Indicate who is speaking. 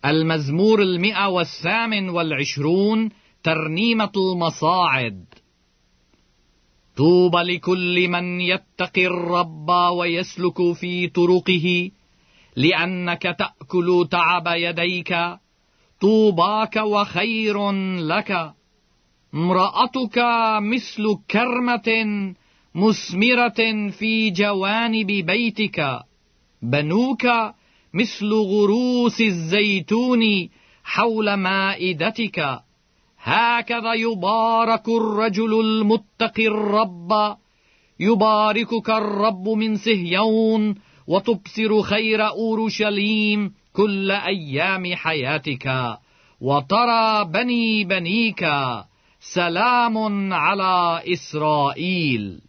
Speaker 1: المزمور 128 ترنيمة المصاعد. طوبى لكل من يتقي الرب ويسلك في طرقه، لأنك تأكل تعب يديك، طوباك وخير لك. امرأتك مثل كرمة مثمرة في جوانب بيتك، بنوك مثل غروس الزيتون حول مائدتك. هكذا يبارك الرجل المتقي الرب، يباركك الرب من صهيون، وتبصر خير أورشليم كل أيام حياتك، وترى بني بنيك. سلام على إسرائيل.